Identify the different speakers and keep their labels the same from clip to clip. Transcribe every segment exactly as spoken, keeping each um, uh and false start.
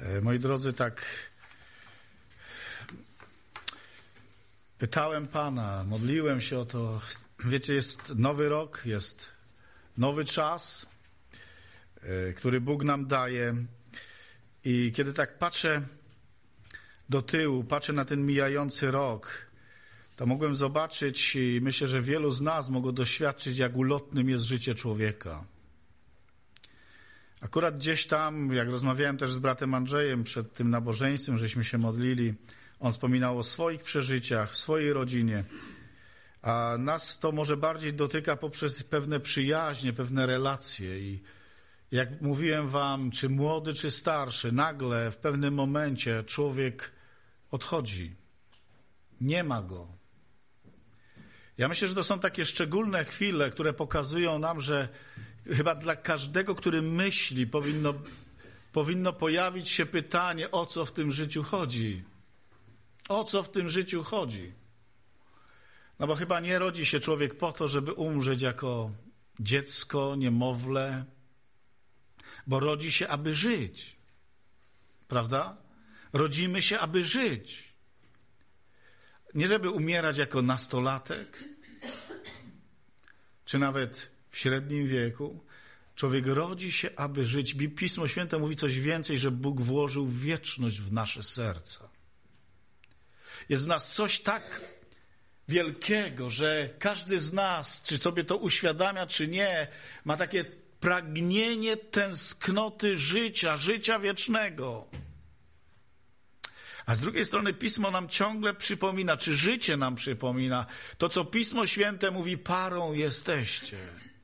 Speaker 1: Moi drodzy, tak pytałem Pana, modliłem się o to. Wiecie, jest nowy rok, jest nowy czas, który Bóg nam daje. I kiedy tak patrzę do tyłu, patrzę na ten mijający rok, to mogłem zobaczyć i myślę, że wielu z nas mogło doświadczyć, jak ulotnym jest życie człowieka. Akurat gdzieś tam, jak rozmawiałem też z bratem Andrzejem przed tym nabożeństwem, żeśmy się modlili, on wspominał o swoich przeżyciach, w swojej rodzinie, a nas to może bardziej dotyka poprzez pewne przyjaźnie, pewne relacje. I jak mówiłem wam, czy młody, czy starszy, nagle w pewnym momencie człowiek odchodzi. Nie ma go. Ja myślę, że to są takie szczególne chwile, które pokazują nam, że chyba dla każdego, który myśli, powinno, powinno pojawić się pytanie, o co w tym życiu chodzi. O co w tym życiu chodzi? No bo chyba nie rodzi się człowiek po to, żeby umrzeć jako dziecko, niemowlę, bo rodzi się, aby żyć. Prawda? Rodzimy się, aby żyć. Nie żeby umierać jako nastolatek, czy nawet w średnim wieku. Człowiek rodzi się, aby żyć. Pismo Święte mówi coś więcej, że Bóg włożył wieczność w nasze serca. Jest w nas coś tak wielkiego, że każdy z nas, czy sobie to uświadamia, czy nie, ma takie pragnienie tęsknoty życia, życia wiecznego. A z drugiej strony Pismo nam ciągle przypomina, czy życie nam przypomina, to co Pismo Święte mówi, parą jesteście.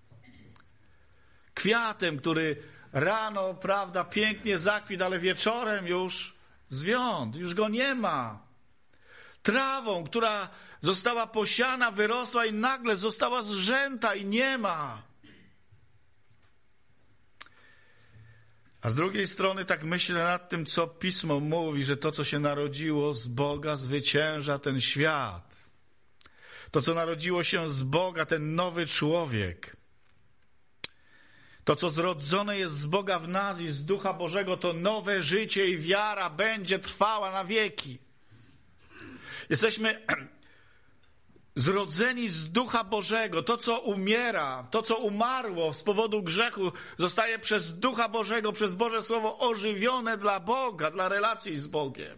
Speaker 1: Kwiatem, który rano, prawda, pięknie zakwitł, ale wieczorem już zwiąd, już go nie ma. Trawą, która została posiana, wyrosła i nagle została zrzęta i nie ma. A z drugiej strony tak myślę nad tym, co Pismo mówi, że to, co się narodziło z Boga, zwycięża ten świat. To, co narodziło się z Boga, ten nowy człowiek. To, co zrodzone jest z Boga w nas i z Ducha Bożego, to nowe życie i wiara będzie trwała na wieki. Jesteśmy zrodzeni z Ducha Bożego. To, co umiera, to, co umarło z powodu grzechu, zostaje przez Ducha Bożego, przez Boże Słowo ożywione dla Boga, dla relacji z Bogiem.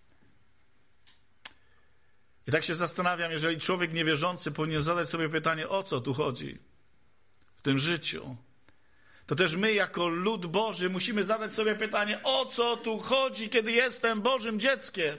Speaker 1: I tak się zastanawiam, jeżeli człowiek niewierzący powinien zadać sobie pytanie, o co tu chodzi w tym życiu, to też my jako lud Boży musimy zadać sobie pytanie, o co tu chodzi, kiedy jestem Bożym dzieckiem.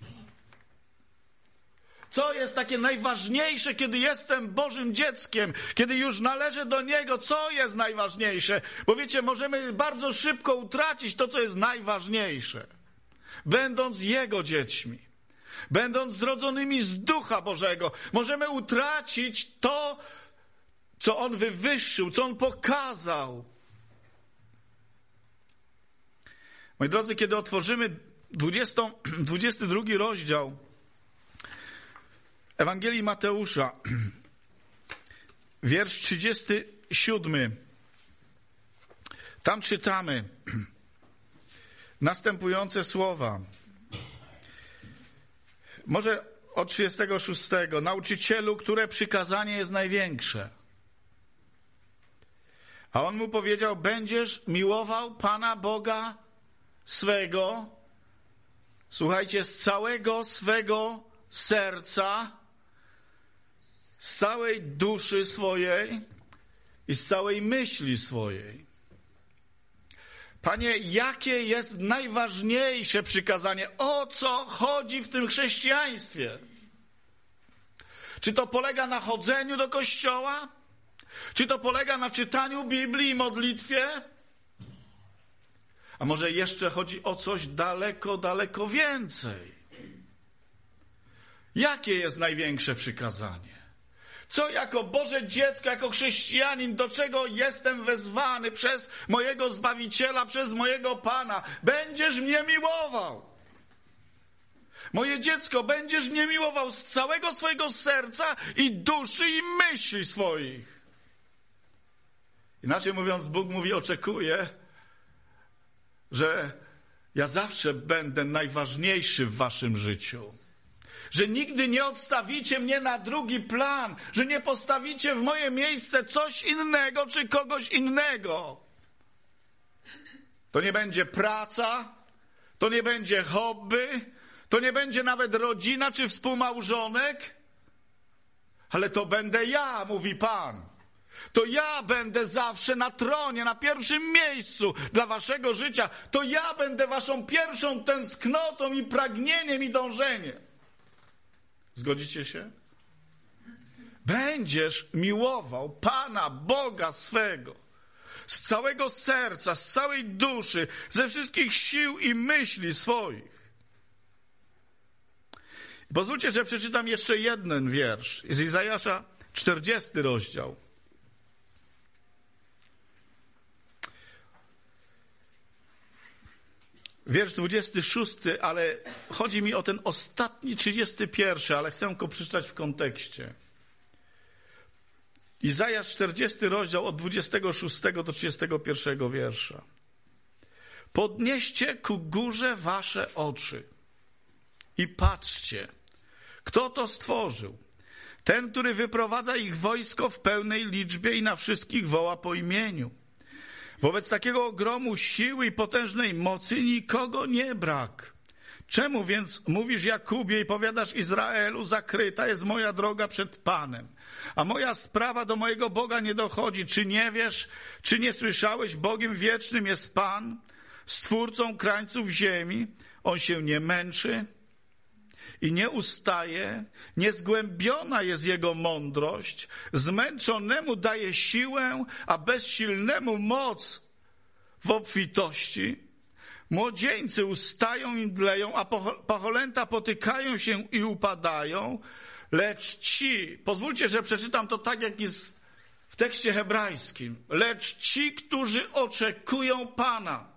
Speaker 1: Co jest takie najważniejsze, kiedy jestem Bożym dzieckiem, kiedy już należę do Niego? Co jest najważniejsze? Bo wiecie, możemy bardzo szybko utracić to, co jest najważniejsze. Będąc Jego dziećmi, będąc zrodzonymi z Ducha Bożego, możemy utracić to, co On wywyższył, co On pokazał. Moi drodzy, kiedy otworzymy dwudziesty drugi rozdział Ewangelii Mateusza, wiersz trzydziesty siódmy. Tam czytamy następujące słowa. Może od trzydziestego szóstego. Nauczycielu, które przykazanie jest największe? A on mu powiedział, będziesz miłował Pana Boga swego, słuchajcie, z całego swego serca, z całej duszy swojej i z całej myśli swojej. Panie, jakie jest najważniejsze przykazanie? O co chodzi w tym chrześcijaństwie? Czy to polega na chodzeniu do kościoła? Czy to polega na czytaniu Biblii i modlitwie? A może jeszcze chodzi o coś daleko, daleko więcej? Jakie jest największe przykazanie? Co jako Boże dziecko, jako chrześcijanin, do czego jestem wezwany przez mojego Zbawiciela, przez mojego Pana? Będziesz mnie miłował. Moje dziecko, będziesz mnie miłował z całego swojego serca i duszy i myśli swoich. Inaczej mówiąc, Bóg mówi, oczekuje, że ja zawsze będę najważniejszy w waszym życiu. Że nigdy nie odstawicie mnie na drugi plan, że nie postawicie w moje miejsce coś innego czy kogoś innego. To nie będzie praca, to nie będzie hobby, to nie będzie nawet rodzina czy współmałżonek, ale to będę ja, mówi Pan. To ja będę zawsze na tronie, na pierwszym miejscu dla waszego życia. To ja będę waszą pierwszą tęsknotą i pragnieniem i dążeniem. Zgodzicie się? Będziesz miłował Pana Boga swego z całego serca, z całej duszy, ze wszystkich sił i myśli swoich. Pozwólcie, że przeczytam jeszcze jeden wiersz z Izajasza, czterdziesty rozdział. Wiersz dwudziesty szósty, ale chodzi mi o ten ostatni, trzydziesty pierwszy, ale chcę go przeczytać w kontekście. Izajasz czterdziesty rozdział od dwudziestego szóstego do trzydziestego pierwszego wiersza. Podnieście ku górze wasze oczy i patrzcie, kto to stworzył. Ten, który wyprowadza ich wojsko w pełnej liczbie i na wszystkich woła po imieniu. Wobec takiego ogromu siły i potężnej mocy nikogo nie brak. Czemu więc mówisz Jakubie i powiadasz Izraelu, zakryta jest moja droga przed Panem, a moja sprawa do mojego Boga nie dochodzi. Czy nie wiesz, czy nie słyszałeś, Bogiem wiecznym jest Pan, Stwórcą krańców ziemi. On się nie męczy i nie ustaje, niezgłębiona jest jego mądrość, zmęczonemu daje siłę, a bezsilnemu moc w obfitości. Młodzieńcy ustają i mdleją, a pacholęta potykają się i upadają, lecz ci, pozwólcie, że przeczytam to tak, jak jest w tekście hebrajskim, lecz ci, którzy oczekują Pana.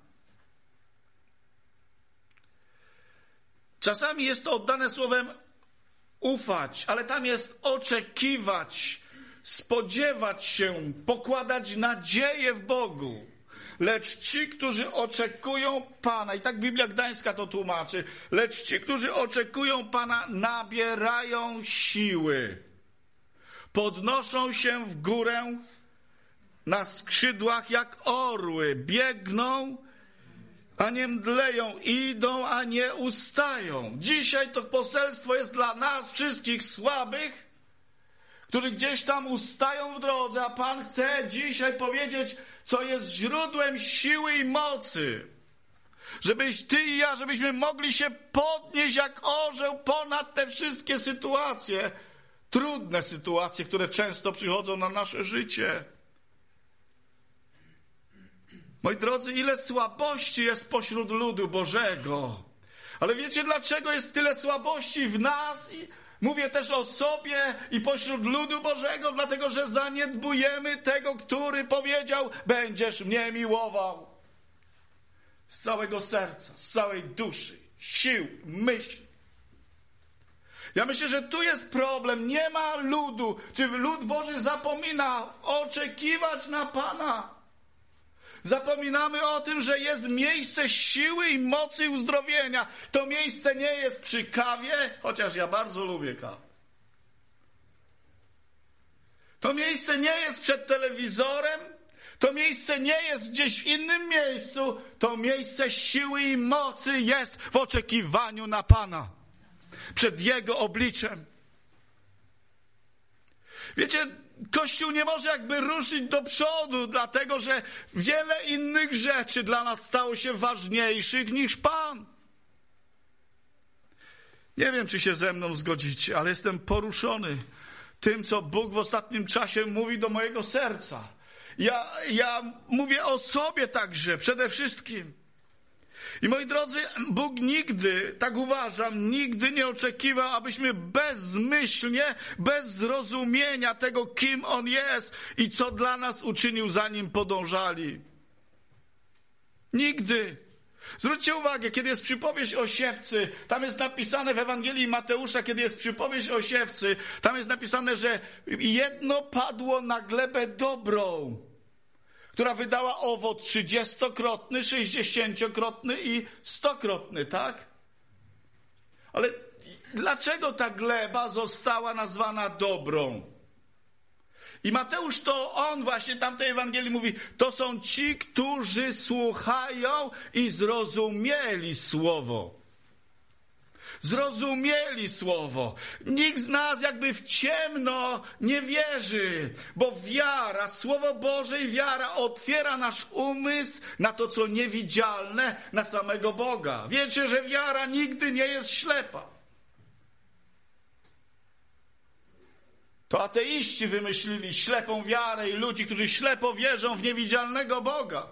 Speaker 1: Czasami jest to oddane słowem ufać, ale tam jest oczekiwać, spodziewać się, pokładać nadzieję w Bogu. Lecz ci, którzy oczekują Pana, i tak Biblia Gdańska to tłumaczy, lecz ci, którzy oczekują Pana, nabierają siły. Podnoszą się w górę na skrzydłach jak orły, biegną, a nie mdleją, idą, a nie ustają. Dzisiaj to poselstwo jest dla nas wszystkich słabych, którzy gdzieś tam ustają w drodze, a Pan chce dzisiaj powiedzieć, co jest źródłem siły i mocy. Żebyś ty i ja, żebyśmy mogli się podnieść jak orzeł ponad te wszystkie sytuacje, trudne sytuacje, które często przychodzą na nasze życie. Moi drodzy, ile słabości jest pośród ludu Bożego. Ale wiecie, dlaczego jest tyle słabości w nas? I mówię też o sobie i pośród ludu Bożego, dlatego że zaniedbujemy tego, który powiedział, będziesz mnie miłował. Z całego serca, z całej duszy, sił, myśli. Ja myślę, że tu jest problem. Nie ma ludu. Czy lud Boży zapomina oczekiwać na Pana? Zapominamy o tym, że jest miejsce siły i mocy i uzdrowienia. To miejsce nie jest przy kawie, chociaż ja bardzo lubię kawę. To miejsce nie jest przed telewizorem. To miejsce nie jest gdzieś w innym miejscu. To miejsce siły i mocy jest w oczekiwaniu na Pana. Przed Jego obliczem. Wiecie, Kościół nie może jakby ruszyć do przodu, dlatego że wiele innych rzeczy dla nas stało się ważniejszych niż Pan. Nie wiem, czy się ze mną zgodzicie, ale jestem poruszony tym, co Bóg w ostatnim czasie mówi do mojego serca. Ja, ja mówię o sobie także, przede wszystkim. I moi drodzy, Bóg nigdy, tak uważam, nigdy nie oczekiwał, abyśmy bezmyślnie, bez zrozumienia tego, kim On jest i co dla nas uczynił, zanim podążali. Nigdy. Zwróćcie uwagę, kiedy jest przypowieść o siewcy, tam jest napisane w Ewangelii Mateusza, kiedy jest przypowieść o siewcy, tam jest napisane, że jedno padło na glebę dobrą, która wydała owoc trzydziestokrotny, sześćdziesięciokrotny i stokrotny, tak? Ale dlaczego ta gleba została nazwana dobrą? I Mateusz to on właśnie tam w tej Ewangelii mówi, to są ci, którzy słuchają i zrozumieli słowo. Zrozumieli słowo. Nikt z nas jakby w ciemno nie wierzy, bo wiara, Słowo Boże i wiara otwiera nasz umysł na to, co niewidzialne, na samego Boga. Wiecie, że wiara nigdy nie jest ślepa. To ateiści wymyślili ślepą wiarę i ludzi, którzy ślepo wierzą w niewidzialnego Boga.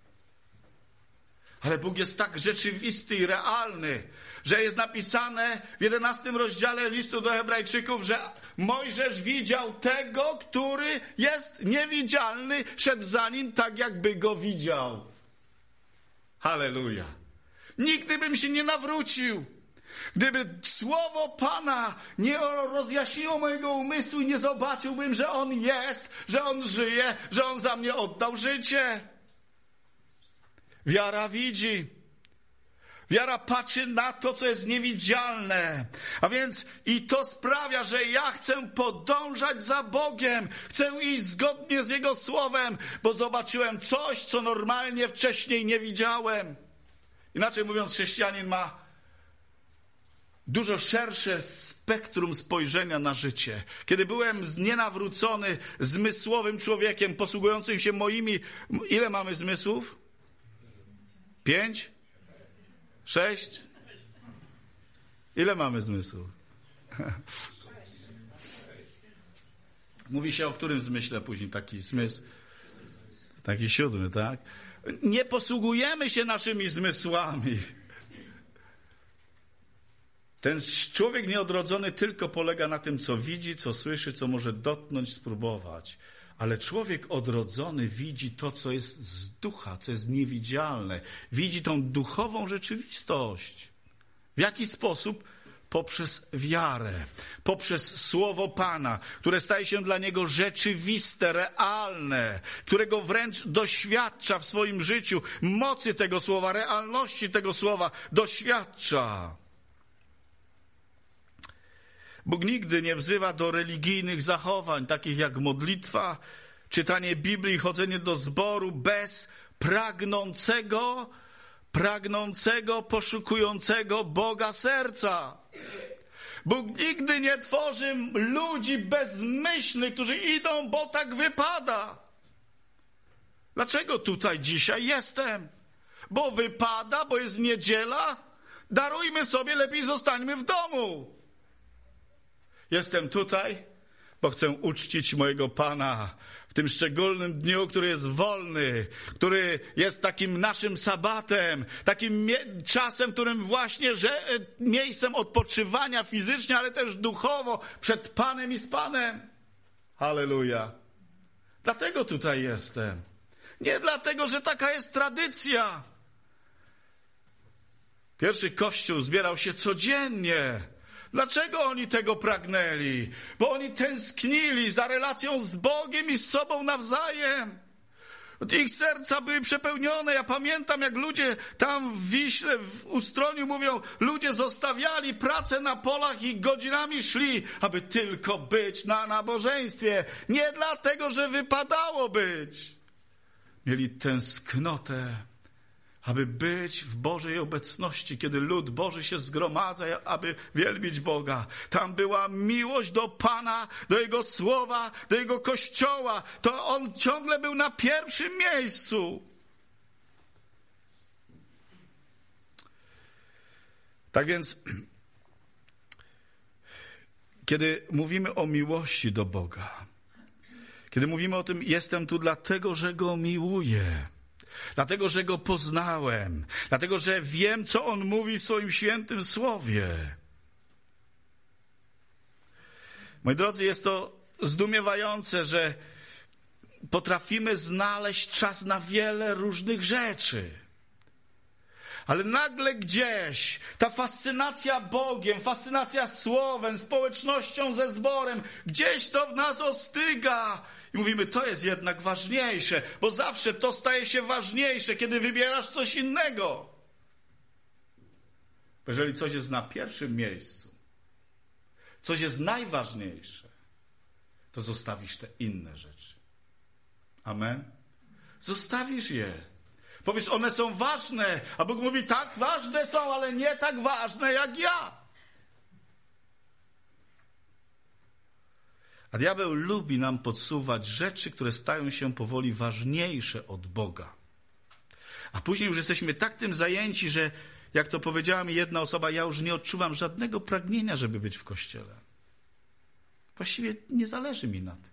Speaker 1: Ale Bóg jest tak rzeczywisty i realny, że jest napisane w jedenastym rozdziale listu do Hebrajczyków, że Mojżesz widział tego, który jest niewidzialny, szedł za nim tak, jakby go widział. Halleluja. Nigdy bym się nie nawrócił, gdyby słowo Pana nie rozjaśniło mojego umysłu i nie zobaczyłbym, że On jest, że On żyje, że On za mnie oddał życie. Wiara widzi. Wiara patrzy na to, co jest niewidzialne. A więc i to sprawia, że ja chcę podążać za Bogiem. Chcę iść zgodnie z Jego słowem, bo zobaczyłem coś, co normalnie wcześniej nie widziałem. Inaczej mówiąc, chrześcijanin ma dużo szersze spektrum spojrzenia na życie. Kiedy byłem nienawrócony, zmysłowym człowiekiem, posługującym się moimi... Ile mamy zmysłów? Pięć? Sześć? Ile mamy zmysłów? Mówi się o którym zmyśle później taki zmysł? Taki siódmy, tak? Nie posługujemy się naszymi zmysłami. Ten człowiek nieodrodzony tylko polega na tym, co widzi, co słyszy, co może dotknąć, spróbować. Ale człowiek odrodzony widzi to, co jest z ducha, co jest niewidzialne. Widzi tą duchową rzeczywistość. W jaki sposób? Poprzez wiarę, poprzez słowo Pana, które staje się dla niego rzeczywiste, realne, którego wręcz doświadcza w swoim życiu, mocy tego słowa, realności tego słowa doświadcza. Bóg nigdy nie wzywa do religijnych zachowań, takich jak modlitwa, czytanie Biblii, chodzenie do zboru bez pragnącego, pragnącego, poszukującego Boga serca. Bóg nigdy nie tworzy ludzi bezmyślnych, którzy idą, bo tak wypada. Dlaczego tutaj dzisiaj jestem? Bo wypada, bo jest niedziela? Darujmy sobie, lepiej zostańmy w domu. Jestem tutaj, bo chcę uczcić mojego Pana w tym szczególnym dniu, który jest wolny, który jest takim naszym sabatem, takim mie- czasem, którym właśnie że, miejscem odpoczywania fizycznie, ale też duchowo przed Panem i z Panem. Halleluja. Dlatego tutaj jestem. Nie dlatego, że taka jest tradycja. Pierwszy Kościół zbierał się codziennie. Dlaczego oni tego pragnęli? Bo oni tęsknili za relacją z Bogiem i z sobą nawzajem. Ich serca były przepełnione. Ja pamiętam, jak ludzie tam w Wiśle, w Ustroniu mówią, ludzie zostawiali pracę na polach i godzinami szli, aby tylko być na nabożeństwie. Nie dlatego, że wypadało być. Mieli tęsknotę, aby być w Bożej obecności, kiedy lud Boży się zgromadza, aby wielbić Boga. Tam była miłość do Pana, do Jego Słowa, do Jego Kościoła. To On ciągle był na pierwszym miejscu. Tak więc, kiedy mówimy o miłości do Boga, kiedy mówimy o tym, jestem tu dlatego, że Go miłuję, dlatego, że Go poznałem, dlatego, że wiem, co On mówi w swoim świętym słowie. Moi drodzy, jest to zdumiewające, że potrafimy znaleźć czas na wiele różnych rzeczy. Ale nagle gdzieś ta fascynacja Bogiem, fascynacja Słowem, społecznością ze zborem, gdzieś to w nas ostyga. I mówimy, to jest jednak ważniejsze, bo zawsze to staje się ważniejsze, kiedy wybierasz coś innego. Jeżeli coś jest na pierwszym miejscu, coś jest najważniejsze, to zostawisz te inne rzeczy. Amen? Zostawisz je. Powiesz, one są ważne, a Bóg mówi, tak, ważne są, ale nie tak ważne jak ja. A diabeł lubi nam podsuwać rzeczy, które stają się powoli ważniejsze od Boga. A później już jesteśmy tak tym zajęci, że jak to powiedziała mi jedna osoba, ja już nie odczuwam żadnego pragnienia, żeby być w kościele. Właściwie nie zależy mi na tym.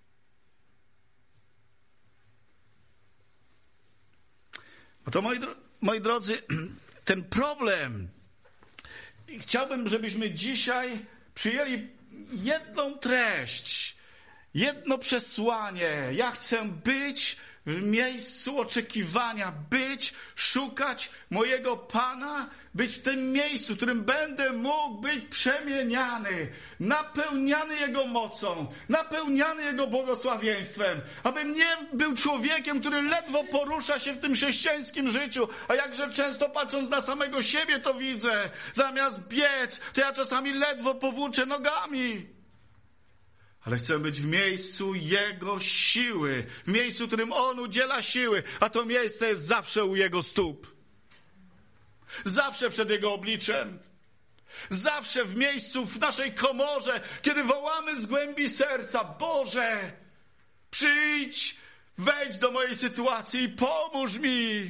Speaker 1: No to moi, dro- moi drodzy, ten problem, chciałbym, żebyśmy dzisiaj przyjęli jedną treść, jedno przesłanie. Ja chcę być w miejscu oczekiwania, być, szukać mojego Pana, być w tym miejscu, w którym będę mógł być przemieniany, napełniany Jego mocą, napełniany Jego błogosławieństwem, abym nie był człowiekiem, który ledwo porusza się w tym chrześcijańskim życiu, a jakże często patrząc na samego siebie to widzę, zamiast biec, to ja czasami ledwo powłóczę nogami. Ale chcę być w miejscu Jego siły, w miejscu, w którym On udziela siły, a to miejsce jest zawsze u Jego stóp. Zawsze przed Jego obliczem. Zawsze w miejscu, w naszej komorze, kiedy wołamy z głębi serca, Boże, przyjdź, wejdź do mojej sytuacji i pomóż mi.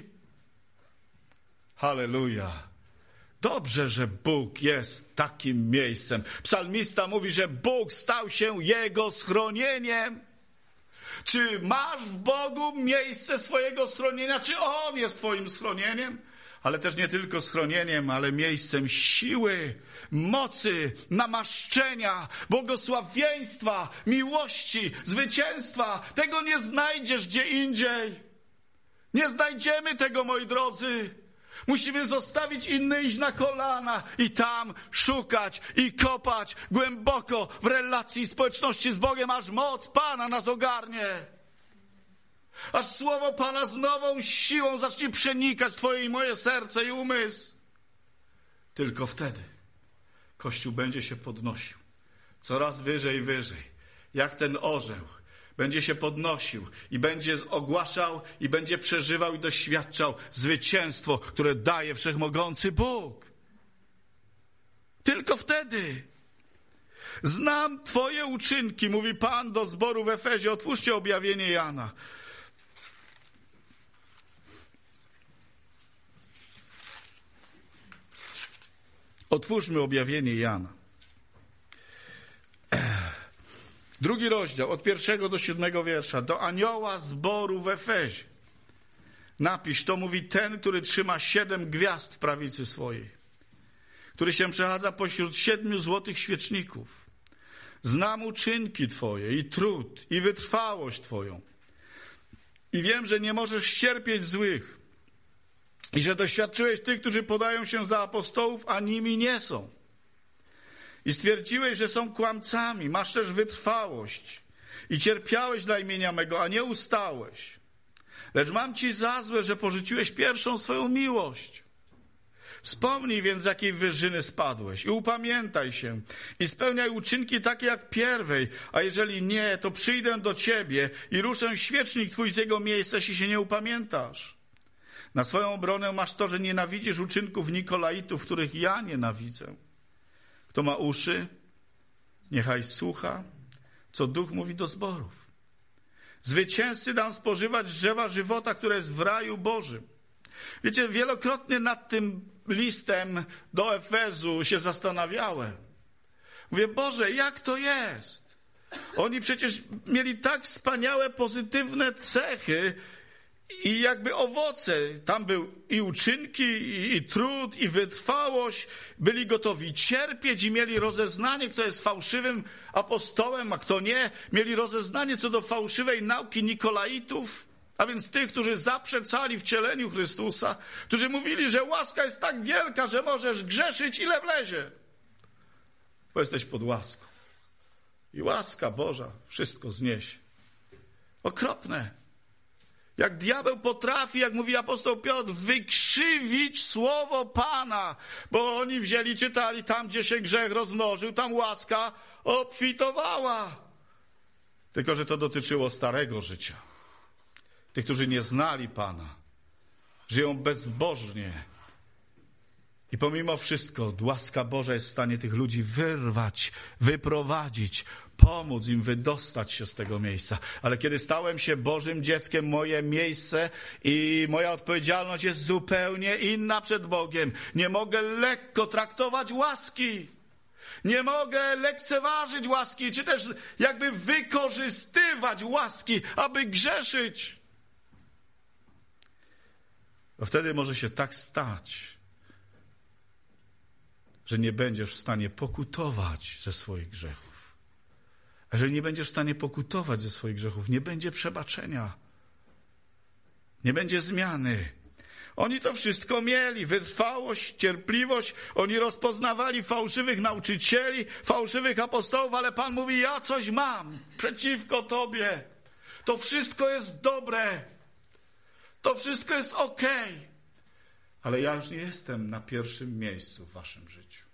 Speaker 1: Halleluja. Dobrze, że Bóg jest takim miejscem. Psalmista mówi, że Bóg stał się jego schronieniem. Czy masz w Bogu miejsce swojego schronienia? Czy On jest twoim schronieniem? Ale też nie tylko schronieniem, ale miejscem siły, mocy, namaszczenia, błogosławieństwa, miłości, zwycięstwa. Tego nie znajdziesz gdzie indziej. Nie znajdziemy tego, moi drodzy. Musimy zostawić inne, iść na kolana i tam szukać i kopać głęboko w relacji i społeczności z Bogiem, aż moc Pana nas ogarnie. Aż słowo Pana z nową siłą zacznie przenikać twoje i moje serce i umysł. Tylko wtedy Kościół będzie się podnosił coraz wyżej i wyżej, jak ten orzeł. Będzie się podnosił i będzie ogłaszał i będzie przeżywał i doświadczał zwycięstwo, które daje wszechmogący Bóg. Tylko wtedy. Znam twoje uczynki, mówi Pan do zboru w Efezie. Otwórzcie objawienie Jana. Otwórzmy objawienie Jana. Drugi rozdział, od pierwszego do siódmego wiersza. Do anioła zboru w Efezie napisz, to mówi ten, który trzyma siedem gwiazd w prawicy swojej, który się przechadza pośród siedmiu złotych świeczników. Znam uczynki twoje i trud, i wytrwałość twoją. I wiem, że nie możesz ścierpieć złych i że doświadczyłeś tych, którzy podają się za apostołów, a nimi nie są. I stwierdziłeś, że są kłamcami, masz też wytrwałość i cierpiałeś dla imienia mego, a nie ustałeś. Lecz mam ci za złe, że porzuciłeś pierwszą swoją miłość. Wspomnij więc, z jakiej wyżyny spadłeś i upamiętaj się i spełniaj uczynki takie jak pierwej, a jeżeli nie, to przyjdę do ciebie i ruszę świecznik twój z jego miejsca, jeśli się nie upamiętasz. Na swoją obronę masz to, że nienawidzisz uczynków Nikolaitów, których ja nienawidzę. Kto ma uszy, niechaj słucha, co Duch mówi do zborów. Zwycięzcy dam spożywać drzewa żywota, które jest w raju Bożym. Wiecie, wielokrotnie nad tym listem do Efezu się zastanawiałem. Mówię, Boże, jak to jest? Oni przecież mieli tak wspaniałe, pozytywne cechy i jakby owoce. Tam był i uczynki, i, i trud, i wytrwałość. Byli gotowi cierpieć i mieli rozeznanie, kto jest fałszywym apostołem, a kto nie. Mieli rozeznanie co do fałszywej nauki Nikolaitów. A więc tych, którzy zaprzeczali wcieleniu Chrystusa, którzy mówili, że łaska jest tak wielka, że możesz grzeszyć ile wlezie. Bo jesteś pod łaską. I łaska Boża wszystko zniesie. Okropne. Jak diabeł potrafi, jak mówi apostoł Piotr, wykrzywić słowo Pana. Bo oni wzięli, czytali, tam gdzie się grzech rozmnożył, tam łaska obfitowała. Tylko że to dotyczyło starego życia. Tych, którzy nie znali Pana. Żyją bezbożnie. I pomimo wszystko łaska Boża jest w stanie tych ludzi wyrwać, wyprowadzić, pomóc im wydostać się z tego miejsca. Ale kiedy stałem się Bożym dzieckiem, moje miejsce i moja odpowiedzialność jest zupełnie inna przed Bogiem. Nie mogę lekko traktować łaski. Nie mogę lekceważyć łaski, czy też jakby wykorzystywać łaski, aby grzeszyć. Bo wtedy może się tak stać, że nie będziesz w stanie pokutować ze swoich grzechów. A jeżeli nie będziesz w stanie pokutować ze swoich grzechów, nie będzie przebaczenia. Nie będzie zmiany. Oni to wszystko mieli, wytrwałość, cierpliwość. Oni rozpoznawali fałszywych nauczycieli, fałszywych apostołów, ale Pan mówi, ja coś mam przeciwko tobie. To wszystko jest dobre. To wszystko jest okej. Ale ja już nie jestem na pierwszym miejscu w waszym życiu.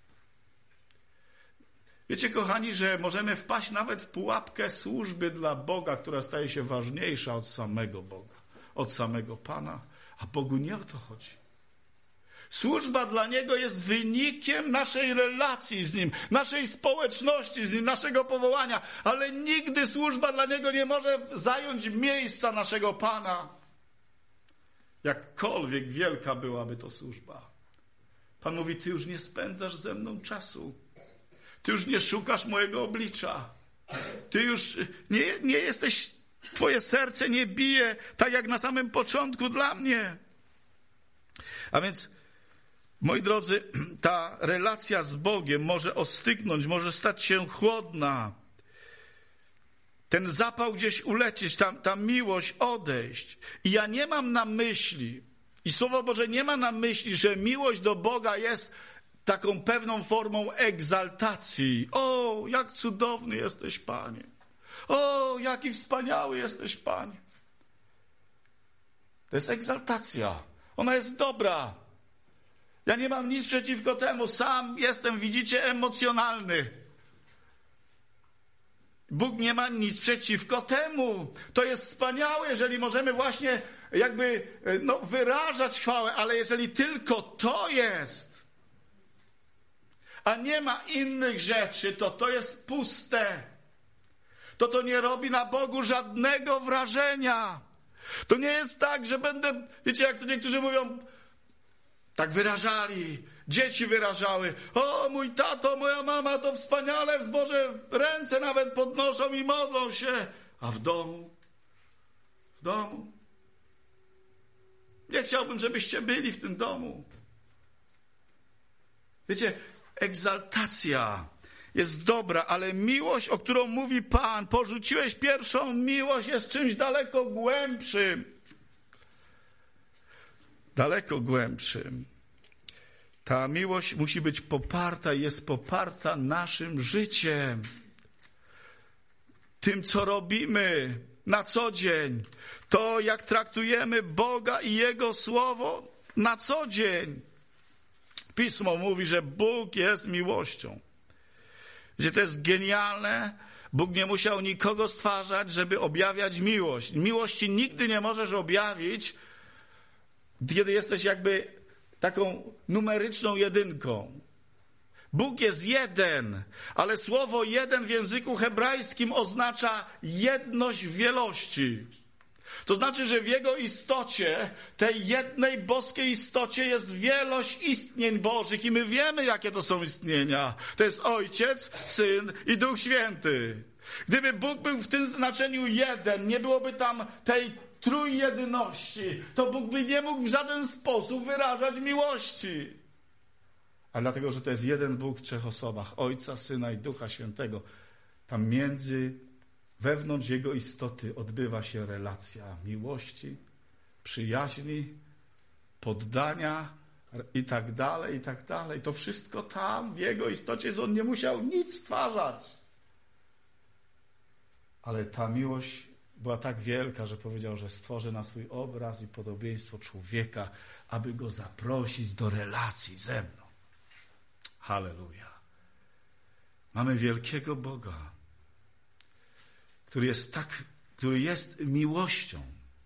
Speaker 1: Wiecie, kochani, że możemy wpaść nawet w pułapkę służby dla Boga, która staje się ważniejsza od samego Boga, od samego Pana, a Bogu nie o to chodzi. Służba dla Niego jest wynikiem naszej relacji z Nim, naszej społeczności z Nim, naszego powołania, ale nigdy służba dla Niego nie może zająć miejsca naszego Pana. Jakkolwiek wielka byłaby to służba. Pan mówi, ty już nie spędzasz ze mną czasu. Ty już nie szukasz mojego oblicza. Ty już nie, nie jesteś, twoje serce nie bije tak jak na samym początku dla mnie. A więc, moi drodzy, ta relacja z Bogiem może ostygnąć, może stać się chłodna. Ten zapał gdzieś ulecieć, ta, ta miłość odejść. I ja nie mam na myśli, i Słowo Boże nie ma na myśli, że miłość do Boga jest taką pewną formą egzaltacji. O, jak cudowny jesteś, Panie. O, jaki wspaniały jesteś, Panie. To jest egzaltacja. Ona jest dobra. Ja nie mam nic przeciwko temu. Sam jestem, widzicie, emocjonalny. Bóg nie ma nic przeciwko temu. To jest wspaniałe, jeżeli możemy właśnie jakby no, wyrażać chwałę, ale jeżeli tylko to jest, a nie ma innych rzeczy, to to jest puste. To to nie robi na Bogu żadnego wrażenia. To nie jest tak, że będę, wiecie, jak to niektórzy mówią, tak wyrażali, dzieci wyrażały, o mój tato, moja mama to wspaniale, w zborze ręce nawet podnoszą i modlą się, a w domu, w domu, nie chciałbym, żebyście byli w tym domu. Wiecie, egzaltacja jest dobra, ale miłość, o którą mówi Pan, porzuciłeś pierwszą miłość, jest czymś daleko głębszym. Daleko głębszym. Ta miłość musi być poparta i jest poparta naszym życiem. Tym, co robimy na co dzień. To, jak traktujemy Boga i Jego Słowo na co dzień. Pismo mówi, że Bóg jest miłością. Wiecie, to jest genialne. Bóg nie musiał nikogo stwarzać, żeby objawiać miłość. Miłości nigdy nie możesz objawić, kiedy jesteś jakby taką numeryczną jedynką. Bóg jest jeden, ale słowo jeden w języku hebrajskim oznacza jedność w wielości. To znaczy, że w Jego istocie, tej jednej boskiej istocie jest wielość istnień Bożych i my wiemy, jakie to są istnienia. To jest Ojciec, Syn i Duch Święty. Gdyby Bóg był w tym znaczeniu jeden, nie byłoby tam tej trójjedyności, to Bóg by nie mógł w żaden sposób wyrażać miłości. A dlatego, że to jest jeden Bóg w trzech osobach, Ojca, Syna i Ducha Świętego, tam między wewnątrz jego istoty odbywa się relacja miłości, przyjaźni, poddania i tak dalej, i tak dalej. To wszystko tam w jego istocie, on nie musiał nic stwarzać. Ale ta miłość była tak wielka, że powiedział, że stworzy na swój obraz i podobieństwo człowieka, aby go zaprosić do relacji ze mną. Halleluja. Mamy wielkiego Boga, który jest tak, który jest miłością.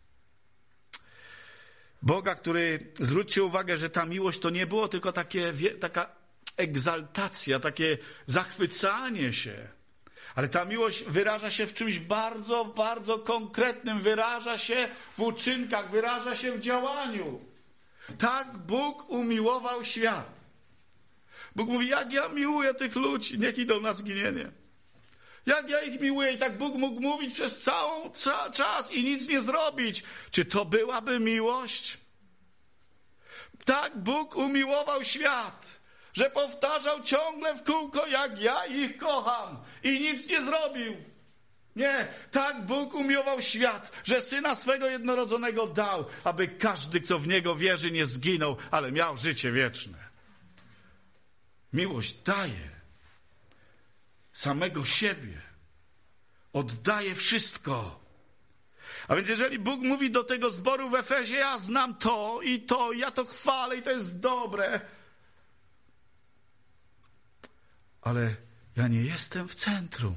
Speaker 1: Boga, który, zwróćcie uwagę, że ta miłość to nie było tylko takie, taka egzaltacja, takie zachwycanie się, ale ta miłość wyraża się w czymś bardzo, bardzo konkretnym, wyraża się w uczynkach, wyraża się w działaniu. Tak Bóg umiłował świat. Bóg mówi, jak ja miłuję tych ludzi, niech idą na zginienie. Jak ja ich miłuję i tak Bóg mógł mówić przez cały ca- czas i nic nie zrobić. Czy to byłaby miłość? Tak Bóg umiłował świat, że powtarzał ciągle w kółko, jak ja ich kocham i nic nie zrobił. Nie, tak Bóg umiłował świat, że Syna swego jednorodzonego dał, aby każdy, kto w Niego wierzy, nie zginął, ale miał życie wieczne. Miłość daje samego siebie. Oddaje wszystko. A więc jeżeli Bóg mówi do tego zboru w Efezie, ja znam to i to, i ja to chwalę i to jest dobre, ale ja nie jestem w centrum.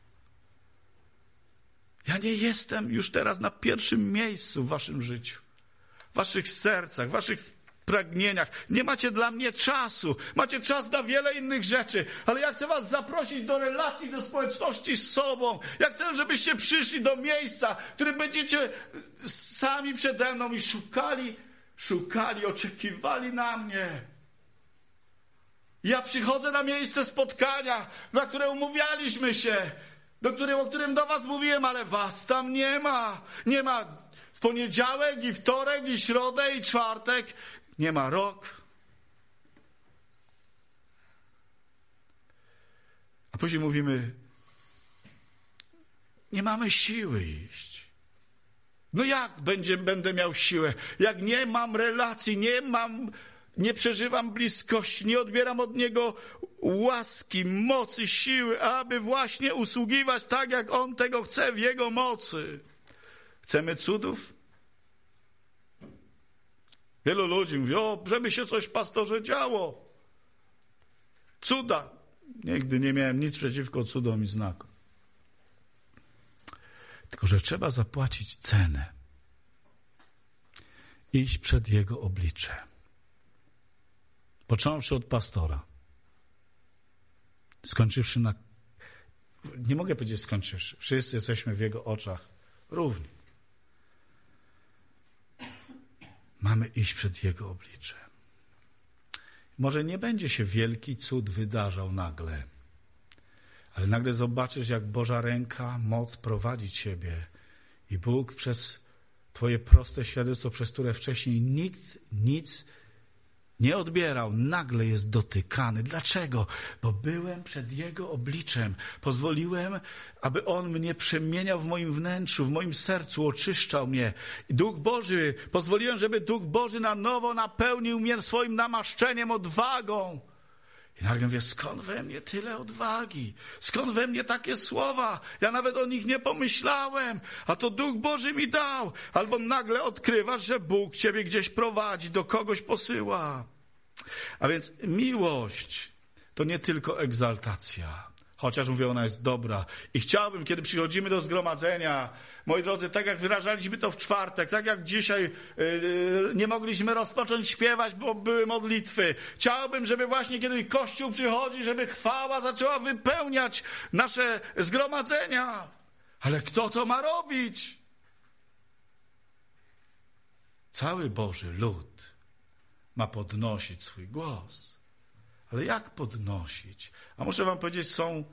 Speaker 1: Ja nie jestem już teraz na pierwszym miejscu w waszym życiu, w waszych sercach, w waszych pragnieniach. Nie macie dla mnie czasu. Macie czas na wiele innych rzeczy, ale ja chcę was zaprosić do relacji, do społeczności z sobą. Ja chcę, żebyście przyszli do miejsca, w którym będziecie sami przede mną i szukali, szukali, oczekiwali na mnie. Ja przychodzę na miejsce spotkania, na które umówialiśmy się, do którego, o którym do was mówiłem, ale was tam nie ma. Nie ma w poniedziałek, i wtorek, i środę, i czwartek. Nie ma rok. A później mówimy, nie mamy siły iść. No jak będzie, będę miał siłę? Jak nie mam relacji, nie mam, nie przeżywam bliskości, nie odbieram od Niego łaski, mocy, siły, aby właśnie usługiwać tak, jak On tego chce w Jego mocy. Chcemy cudów? Wielu ludzi mówi, o, żeby się coś, pastorze, działo. Cuda. Nigdy nie miałem nic przeciwko cudom i znakom. Tylko że trzeba zapłacić cenę. Iść przed Jego oblicze. Począwszy od pastora. Skończywszy na... Nie mogę powiedzieć skończywszy. Wszyscy jesteśmy w Jego oczach równi. Mamy iść przed Jego oblicze. Może nie będzie się wielki cud wydarzał nagle, ale nagle zobaczysz, jak Boża ręka, moc prowadzi ciebie i Bóg przez twoje proste świadectwo, przez które wcześniej nikt nic nie odbierał, nagle jest dotykany. Dlaczego? Bo byłem przed Jego obliczem. Pozwoliłem, aby On mnie przemieniał w moim wnętrzu, w moim sercu, oczyszczał mnie. I Duch Boży, pozwoliłem, żeby Duch Boży na nowo napełnił mnie swoim namaszczeniem, odwagą. I nagle mówię, skąd we mnie tyle odwagi? Skąd we mnie takie słowa? Ja nawet o nich nie pomyślałem, a to Duch Boży mi dał. Albo nagle odkrywasz, że Bóg ciebie gdzieś prowadzi, do kogoś posyła. A więc miłość to nie tylko egzaltacja, chociaż mówię, ona jest dobra. I chciałbym, kiedy przychodzimy do zgromadzenia, moi drodzy, tak jak wyrażaliśmy to w czwartek, tak jak dzisiaj yy, nie mogliśmy rozpocząć śpiewać, bo były modlitwy. Chciałbym, żeby właśnie kiedy Kościół przychodzi, żeby chwała zaczęła wypełniać nasze zgromadzenia. Ale kto to ma robić? Cały Boży lud ma podnosić swój głos. Ale jak podnosić? A muszę wam powiedzieć, są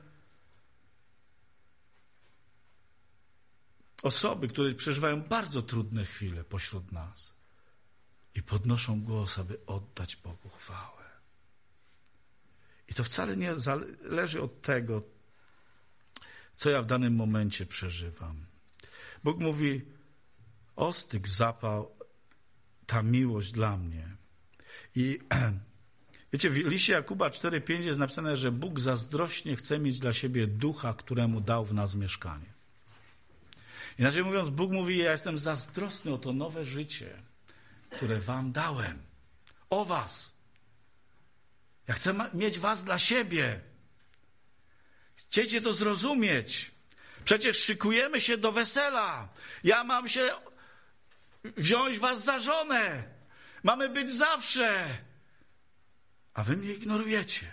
Speaker 1: osoby, które przeżywają bardzo trudne chwile pośród nas i podnoszą głos, aby oddać Bogu chwałę. I to wcale nie zależy od tego, co ja w danym momencie przeżywam. Bóg mówi, ostygł zapał, ta miłość dla mnie. I wiecie, w liście Jakuba cztery pięć jest napisane, że Bóg zazdrośnie chce mieć dla siebie ducha, któremu dał w nas mieszkanie. Inaczej mówiąc, Bóg mówi, ja jestem zazdrosny o to nowe życie, które wam dałem. O was. Ja chcę ma- mieć was dla siebie. Chcecie to zrozumieć. Przecież szykujemy się do wesela. Ja mam się wziąć was za żonę. Mamy być zawsze. A wy mnie ignorujecie.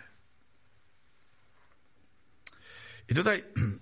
Speaker 1: I tutaj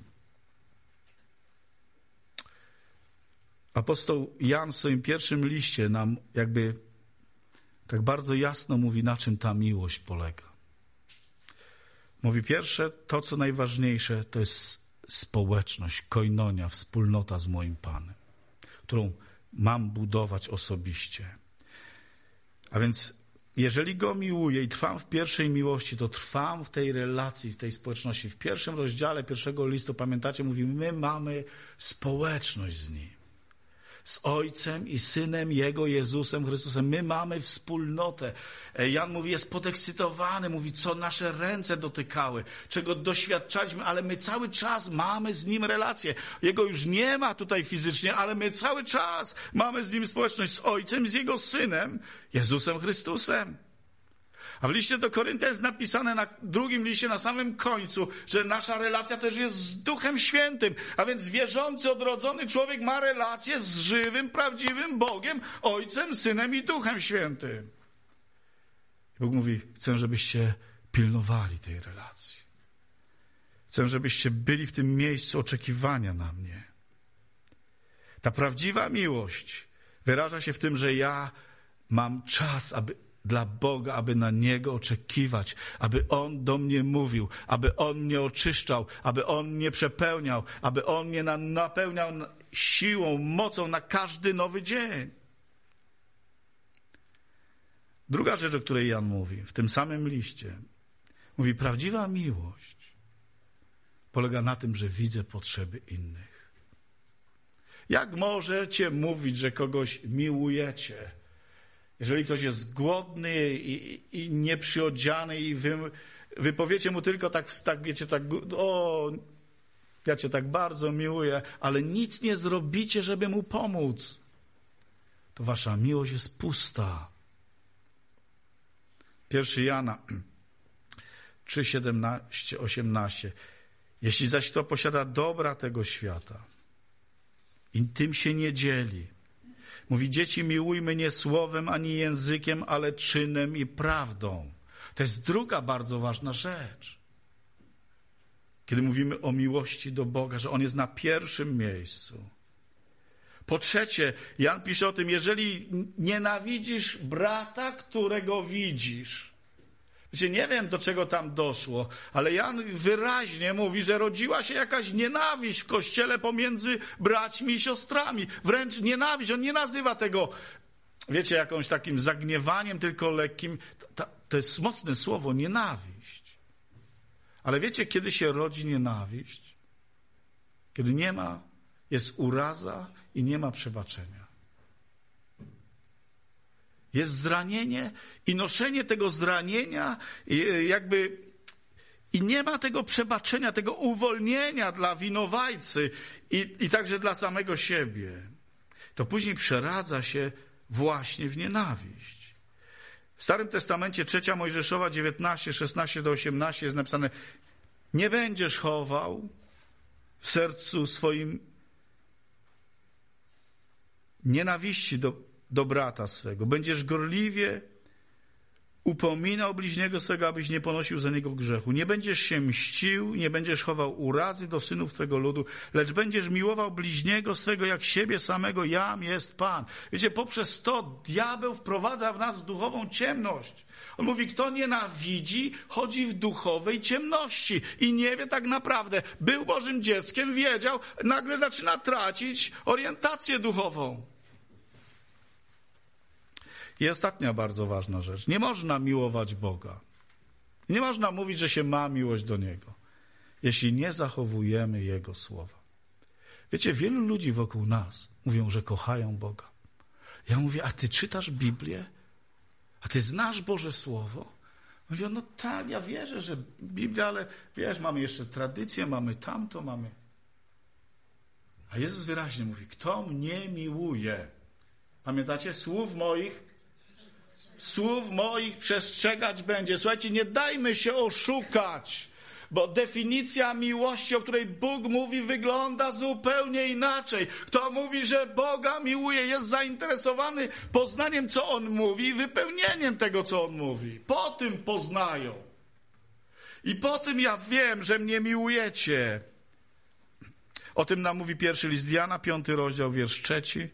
Speaker 1: apostoł Jan w swoim pierwszym liście nam jakby tak bardzo jasno mówi, na czym ta miłość polega. Mówi pierwsze, to co najważniejsze, to jest społeczność, koinonia, wspólnota z moim Panem, którą mam budować osobiście. A więc jeżeli Go miłuję i trwam w pierwszej miłości, to trwam w tej relacji, w tej społeczności. W pierwszym rozdziale pierwszego listu, pamiętacie, mówi, my mamy społeczność z Nim. Z Ojcem i Synem Jego, Jezusem Chrystusem. My mamy wspólnotę. Jan mówi, jest podekscytowany, mówi, co nasze ręce dotykały, czego doświadczaliśmy, ale my cały czas mamy z Nim relację. Jego już nie ma tutaj fizycznie, ale my cały czas mamy z Nim społeczność, z Ojcem, z Jego Synem, Jezusem Chrystusem. A w liście do Koryntian jest napisane na drugim liście, na samym końcu, że nasza relacja też jest z Duchem Świętym. A więc wierzący, odrodzony człowiek ma relację z żywym, prawdziwym Bogiem, Ojcem, Synem i Duchem Świętym. I Bóg mówi, chcę, żebyście pilnowali tej relacji. Chcę, żebyście byli w tym miejscu oczekiwania na mnie. Ta prawdziwa miłość wyraża się w tym, że ja mam czas, aby dla Boga, aby na Niego oczekiwać, aby On do mnie mówił, aby On mnie oczyszczał, aby On mnie przepełniał, aby On mnie napełniał siłą, mocą na każdy nowy dzień. Druga rzecz, o której Jan mówi w tym samym liście, mówi, prawdziwa miłość polega na tym, że widzę potrzeby innych. Jak możecie mówić, że kogoś miłujecie, jeżeli ktoś jest głodny i, i nieprzyodziany i wy, wy powiecie mu tylko tak, tak, wiecie, tak, o, ja cię tak bardzo miłuję, ale nic nie zrobicie, żeby mu pomóc, to wasza miłość jest pusta. Pierwszy Jana trzy, siedemnaście, osiemnaście. Jeśli zaś kto posiada dobra tego świata i tym się nie dzieli, mówi, dzieci, miłujmy nie słowem ani językiem, ale czynem i prawdą. To jest druga bardzo ważna rzecz. Kiedy mówimy o miłości do Boga, że On jest na pierwszym miejscu. Po trzecie, Jan pisze o tym, jeżeli nienawidzisz brata, którego widzisz. Wiecie, nie wiem, do czego tam doszło, ale Jan wyraźnie mówi, że rodziła się jakaś nienawiść w Kościele pomiędzy braćmi i siostrami. Wręcz nienawiść. On nie nazywa tego, wiecie, jakąś takim zagniewaniem, tylko lekkim. To, to jest mocne słowo, nienawiść. Ale wiecie, kiedy się rodzi nienawiść? Kiedy nie ma, jest uraza i nie ma przebaczenia. Jest zranienie i noszenie tego zranienia jakby i nie ma tego przebaczenia, tego uwolnienia dla winowajcy i, i także dla samego siebie. To później przeradza się właśnie w nienawiść. W Starym Testamencie trzecia Mojżeszowa dziewiętnaście, szesnaście do osiemnaście jest napisane: nie będziesz chował w sercu swoim nienawiści do do brata swego. Będziesz gorliwie upominał bliźniego swego, abyś nie ponosił za niego grzechu. Nie będziesz się mścił, nie będziesz chował urazy do synów twego ludu, lecz będziesz miłował bliźniego swego jak siebie samego. Jam jest Pan. Wiecie, poprzez to diabeł wprowadza w nas duchową ciemność. On mówi, kto nienawidzi, chodzi w duchowej ciemności i nie wie tak naprawdę. Był Bożym dzieckiem, wiedział, nagle zaczyna tracić orientację duchową. I ostatnia bardzo ważna rzecz. Nie można miłować Boga. Nie można mówić, że się ma miłość do Niego, jeśli nie zachowujemy Jego słowa. Wiecie, wielu ludzi wokół nas mówią, że kochają Boga. Ja mówię, a ty czytasz Biblię? A ty znasz Boże Słowo? Mówią, no tak, ja wierzę, że Biblia, ale wiesz, mamy jeszcze tradycję, mamy tamto, mamy... A Jezus wyraźnie mówi, kto mnie miłuje? Pamiętacie? Słów moich, słów moich przestrzegać będzie. Słuchajcie, nie dajmy się oszukać, bo definicja miłości, o której Bóg mówi, wygląda zupełnie inaczej. Kto mówi, że Boga miłuje, jest zainteresowany poznaniem, co On mówi i wypełnieniem tego, co On mówi. Po tym poznają. I po tym ja wiem, że mnie miłujecie. O tym nam mówi pierwszy list Jana, piąty rozdział, wiersz trzeci.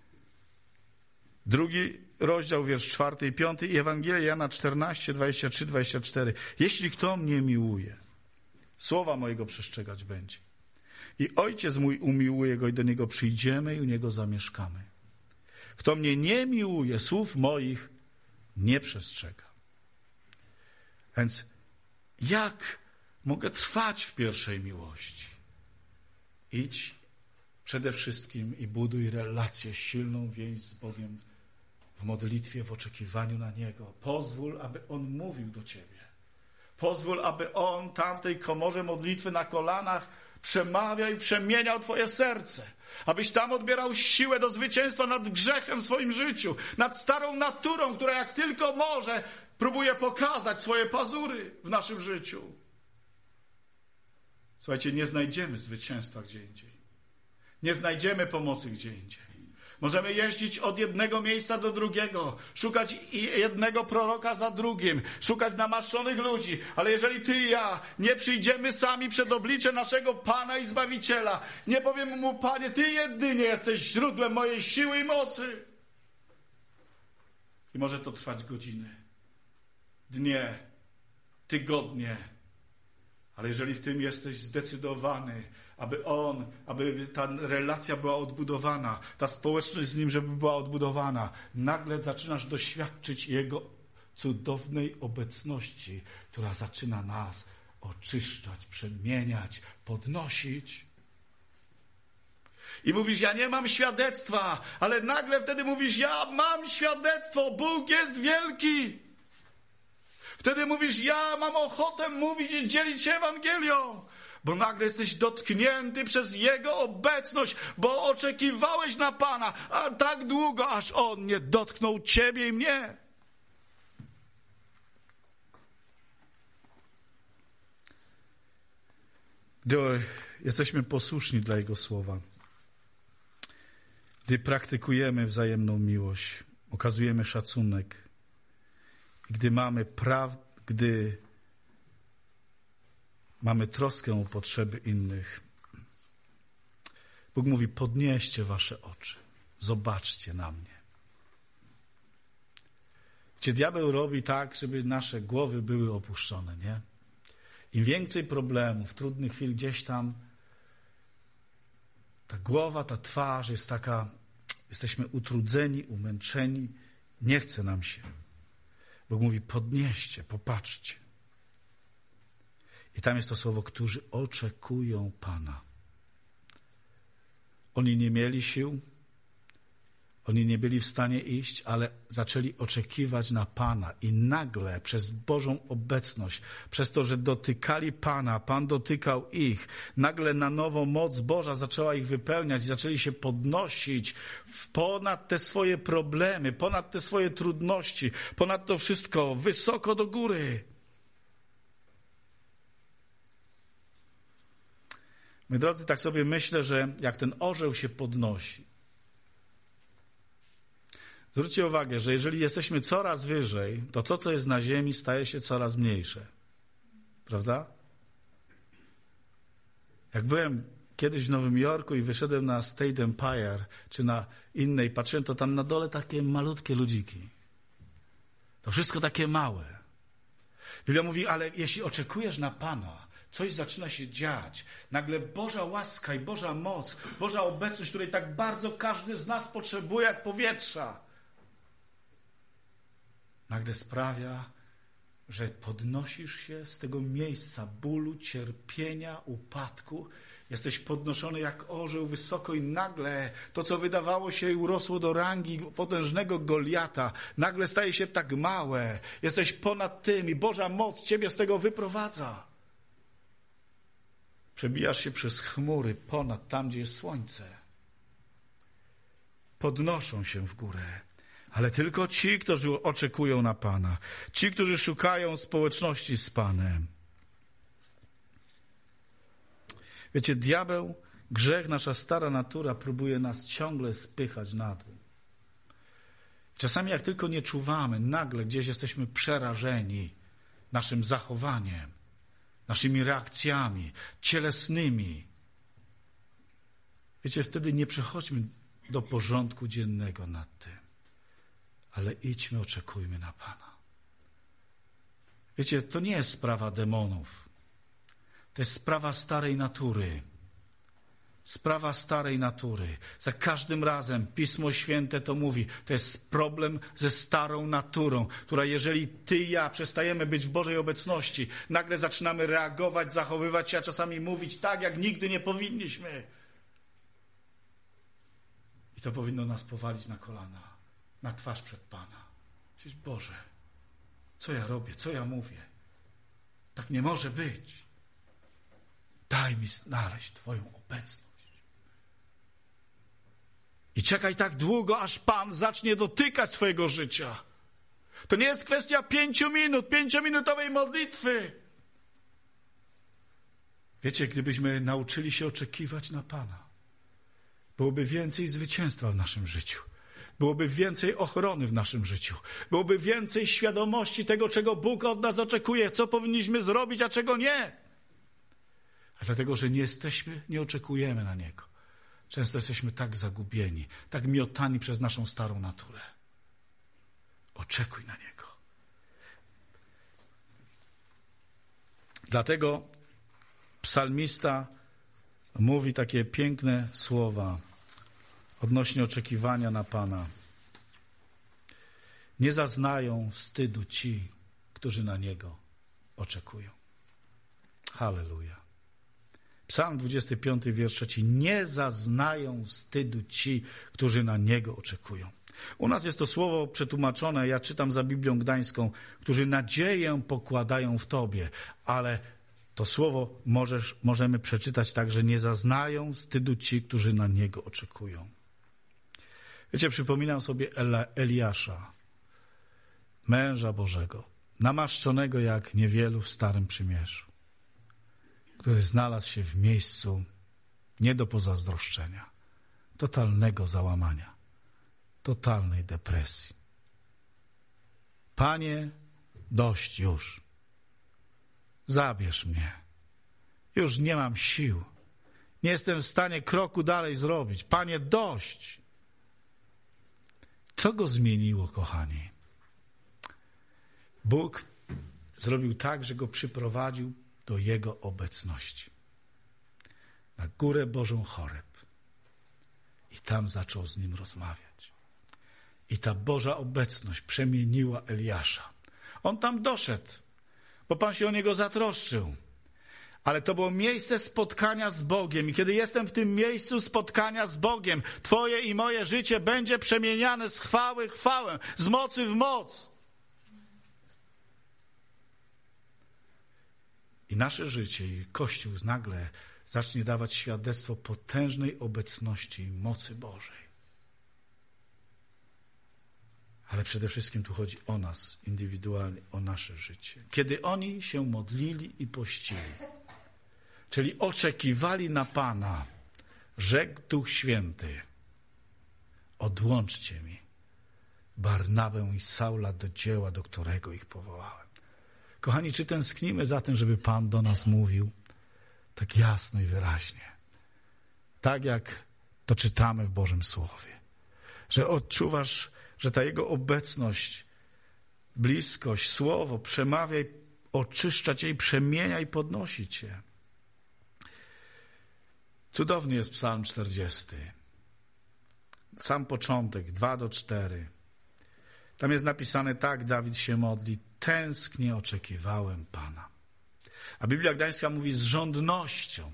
Speaker 1: Drugi rozdział, wiersz czwarty i piąty. I Ewangelia Jana czternaście, dwadzieścia trzy, dwadzieścia cztery. Jeśli kto mnie miłuje, słowa mojego przestrzegać będzie. I Ojciec mój umiłuje go i do Niego przyjdziemy i u Niego zamieszkamy. Kto mnie nie miłuje, słów moich nie przestrzega. Więc jak mogę trwać w pierwszej miłości? Idź przede wszystkim i buduj relację, silną więź z Bogiem w modlitwie, w oczekiwaniu na Niego. Pozwól, aby On mówił do ciebie. Pozwól, aby On tam w tej komorze modlitwy na kolanach przemawiał i przemieniał twoje serce. Abyś tam odbierał siłę do zwycięstwa nad grzechem w swoim życiu, nad starą naturą, która jak tylko może próbuje pokazać swoje pazury w naszym życiu. Słuchajcie, nie znajdziemy zwycięstwa gdzie indziej. Nie znajdziemy pomocy gdzie indziej. Możemy jeździć od jednego miejsca do drugiego, szukać jednego proroka za drugim, szukać namaszczonych ludzi, ale jeżeli ty i ja nie przyjdziemy sami przed oblicze naszego Pana i Zbawiciela, nie powiemy Mu, Panie, Ty jedynie jesteś źródłem mojej siły i mocy. I może to trwać godziny, dnie, tygodnie, ale jeżeli w tym jesteś zdecydowany, aby On, aby ta relacja była odbudowana, ta społeczność z Nim, żeby była odbudowana, nagle zaczynasz doświadczyć Jego cudownej obecności, która zaczyna nas oczyszczać, przemieniać, podnosić. I mówisz, ja nie mam świadectwa, ale nagle wtedy mówisz, ja mam świadectwo, Bóg jest wielki. Wtedy mówisz, ja mam ochotę mówić i dzielić się Ewangelią, bo nagle jesteś dotknięty przez Jego obecność, bo oczekiwałeś na Pana, a tak długo, aż On nie dotknął ciebie i mnie. Gdy jesteśmy posłuszni dla Jego słowa, gdy praktykujemy wzajemną miłość, okazujemy szacunek, gdy mamy praw, gdy mamy troskę o potrzeby innych, Bóg mówi, podnieście wasze oczy, zobaczcie na mnie. Gdzie diabeł robi tak, żeby nasze głowy były opuszczone, nie? Im więcej problemów, trudnych chwil gdzieś tam, ta głowa, ta twarz jest taka, jesteśmy utrudzeni, umęczeni, nie chce nam się. Bóg mówi, podnieście, popatrzcie. I tam jest to słowo, którzy oczekują Pana. Oni nie mieli sił, oni nie byli w stanie iść, ale zaczęli oczekiwać na Pana. I nagle przez Bożą obecność, przez to, że dotykali Pana, Pan dotykał ich, nagle na nowo moc Boża zaczęła ich wypełniać, zaczęli się podnosić ponad te swoje problemy, ponad te swoje trudności, ponad to wszystko, wysoko do góry. My drodzy, tak sobie myślę, że jak ten orzeł się podnosi, zwróćcie uwagę, że jeżeli jesteśmy coraz wyżej, to to, co jest na ziemi, staje się coraz mniejsze. Prawda? Jak byłem kiedyś w Nowym Jorku i wyszedłem na State Empire, czy na innej, patrzyłem, to tam na dole takie malutkie ludziki. To wszystko takie małe. Biblia mówi, ale jeśli oczekujesz na Pana, coś zaczyna się dziać. Nagle Boża łaska i Boża moc, Boża obecność, której tak bardzo każdy z nas potrzebuje jak powietrza, nagle sprawia, że podnosisz się z tego miejsca bólu, cierpienia, upadku. Jesteś podnoszony jak orzeł wysoko i nagle to, co wydawało się i urosło do rangi potężnego Goliata, nagle staje się tak małe. Jesteś ponad tym i Boża moc ciebie z tego wyprowadza. Przebijasz się przez chmury ponad tam, gdzie jest słońce. Podnoszą się w górę. Ale tylko ci, którzy oczekują na Pana. Ci, którzy szukają społeczności z Panem. Wiecie, diabeł, grzech, nasza stara natura próbuje nas ciągle spychać na dół. Czasami jak tylko nie czuwamy, nagle gdzieś jesteśmy przerażeni naszym zachowaniem, naszymi reakcjami cielesnymi. Wiecie, wtedy nie przechodźmy do porządku dziennego nad tym, ale idźmy, oczekujmy na Pana. Wiecie, to nie jest sprawa demonów. To jest sprawa starej natury. Sprawa starej natury. Za każdym razem Pismo Święte to mówi. To jest problem ze starą naturą, która jeżeli ty i ja przestajemy być w Bożej obecności, nagle zaczynamy reagować, zachowywać się, a czasami mówić tak, jak nigdy nie powinniśmy. I to powinno nas powalić na kolana, na twarz przed Pana. Myślisz, Boże, co ja robię, co ja mówię? Tak nie może być. Daj mi znaleźć Twoją obecność. I czekaj tak długo, aż Pan zacznie dotykać Twojego życia. To nie jest kwestia pięciu minut, pięciominutowej modlitwy. Wiecie, gdybyśmy nauczyli się oczekiwać na Pana, byłoby więcej zwycięstwa w naszym życiu. Byłoby więcej ochrony w naszym życiu. Byłoby więcej świadomości tego, czego Bóg od nas oczekuje, co powinniśmy zrobić, a czego nie. A dlatego, że nie jesteśmy, nie oczekujemy na Niego. Często jesteśmy tak zagubieni, tak miotani przez naszą starą naturę. Oczekuj na Niego. Dlatego psalmista mówi takie piękne słowa odnośnie oczekiwania na Pana. Nie zaznają wstydu ci, którzy na Niego oczekują. Halleluja. Psalm dwudziesty piąty, wiersz trzeci. Nie zaznają wstydu ci, którzy na Niego oczekują. U nas jest to słowo przetłumaczone, ja czytam za Biblią Gdańską, którzy nadzieję pokładają w Tobie, ale to słowo możesz, możemy przeczytać tak, że nie zaznają wstydu ci, którzy na Niego oczekują. Wiecie, przypominam sobie Eli- Eliasza, męża Bożego, namaszczonego jak niewielu w Starym Przymierzu, który znalazł się w miejscu nie do pozazdroszczenia, totalnego załamania, totalnej depresji. Panie, dość już. Zabierz mnie. Już nie mam sił. Nie jestem w stanie kroku dalej zrobić. Panie, dość. Co go zmieniło, kochani? Bóg zrobił tak, że go przyprowadził do Jego obecności. Na górę Bożą Choreb. I tam zaczął z nim rozmawiać. I ta Boża obecność przemieniła Eliasza. On tam doszedł, bo Pan się o niego zatroszczył. Ale to było miejsce spotkania z Bogiem. I kiedy jestem w tym miejscu spotkania z Bogiem, Twoje i moje życie będzie przemieniane z chwały w chwałę, z mocy w moc. I nasze życie i Kościół nagle zacznie dawać świadectwo potężnej obecności i mocy Bożej. Ale przede wszystkim tu chodzi o nas indywidualnie, o nasze życie. Kiedy oni się modlili i pościli, czyli oczekiwali na Pana, rzekł Duch Święty: odłączcie mi Barnabę i Saula do dzieła, do którego ich powołałem. Kochani, czy tęsknimy za tym, żeby Pan do nas mówił tak jasno i wyraźnie, tak jak to czytamy w Bożym Słowie, że odczuwasz, że ta Jego obecność, bliskość, Słowo przemawia i oczyszcza Cię i przemienia i podnosi Cię. Cudowny jest Psalm czterdziesty. Sam początek, dwa do czterech. Tam jest napisane tak, Dawid się modli: tęsknie oczekiwałem Pana. A Biblia Gdańska mówi z żądnością.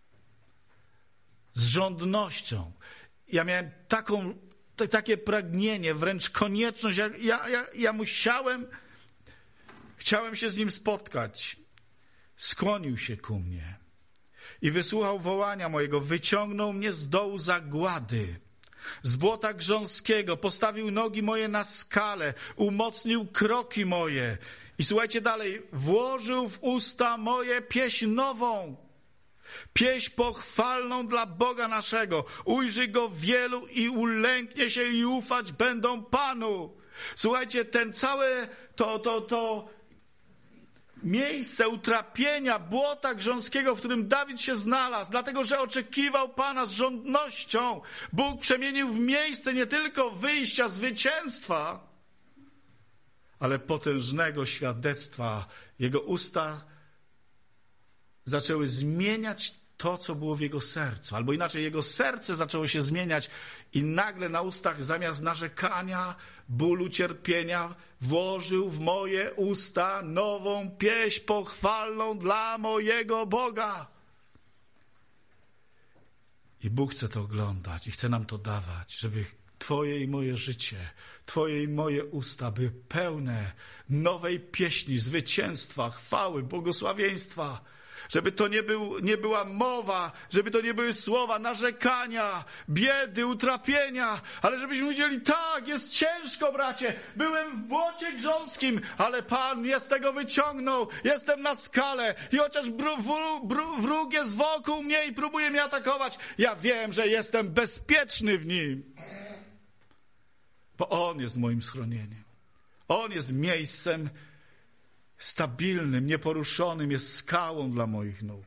Speaker 1: Z żądnością. Ja miałem taką, t- takie pragnienie, wręcz konieczność. Ja, ja, ja, ja musiałem, chciałem się z Nim spotkać. Skłonił się ku mnie i wysłuchał wołania mojego, wyciągnął mnie z dołu zagłady, z błota grząskiego, postawił nogi moje na skale, umocnił kroki moje. I słuchajcie dalej, włożył w usta moje pieśń nową, pieśń pochwalną dla Boga naszego. Ujrzy Go wielu i ulęknie się i ufać będą Panu. Słuchajcie, ten całe to, to, to miejsce utrapienia, błota grząskiego, w którym Dawid się znalazł, dlatego że oczekiwał Pana z żądnością, Bóg przemienił w miejsce nie tylko wyjścia, zwycięstwa, ale potężnego świadectwa. Jego usta zaczęły zmieniać to, co było w jego sercu. Albo inaczej, jego serce zaczęło się zmieniać i nagle na ustach zamiast narzekania, bólu, cierpienia włożył w moje usta nową pieśń pochwalną dla mojego Boga. I Bóg chce to oglądać i chce nam to dawać, żeby Twoje i moje życie, Twoje i moje usta były pełne nowej pieśni, zwycięstwa, chwały, błogosławieństwa. Żeby to nie, był, nie była mowa, żeby to nie były słowa narzekania, biedy, utrapienia, ale żebyśmy powiedzieli, tak, jest ciężko, bracie, byłem w błocie grząskim, ale Pan mnie z tego wyciągnął, jestem na skale i chociaż br- br- br- wróg jest wokół mnie i próbuje mnie atakować, ja wiem, że jestem bezpieczny w Nim, bo On jest moim schronieniem. On jest miejscem stabilnym, nieporuszonym, jest skałą dla moich nóg.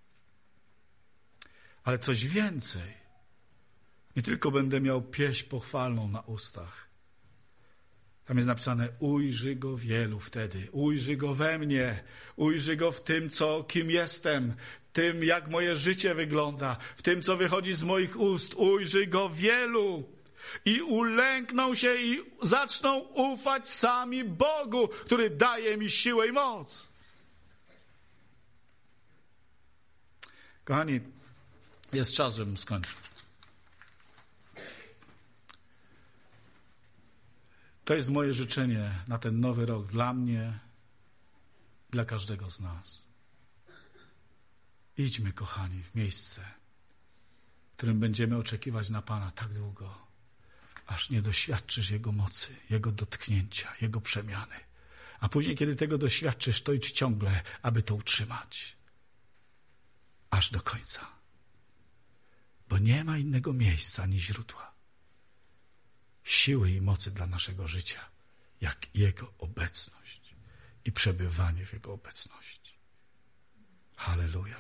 Speaker 1: Ale coś więcej. Nie tylko będę miał pieśń pochwalną na ustach. Tam jest napisane, ujrzy Go wielu wtedy. Ujrzy Go we mnie. Ujrzy Go w tym, co, kim jestem. Tym, jak moje życie wygląda. W tym, co wychodzi z moich ust. Ujrzy Go wielu. I ulękną się i zaczną ufać sami Bogu, który daje mi siłę i moc. Kochani, jest czas, żebym skończył. To jest moje życzenie na ten nowy rok dla mnie, dla każdego z nas. Idźmy, kochani, w miejsce, w którym będziemy oczekiwać na Pana tak długo, aż nie doświadczysz Jego mocy, Jego dotknięcia, Jego przemiany. A później, kiedy tego doświadczysz, to idź ciągle, aby to utrzymać. Aż do końca. Bo nie ma innego miejsca ani źródła siły i mocy dla naszego życia, jak Jego obecność i przebywanie w Jego obecności. Halleluja.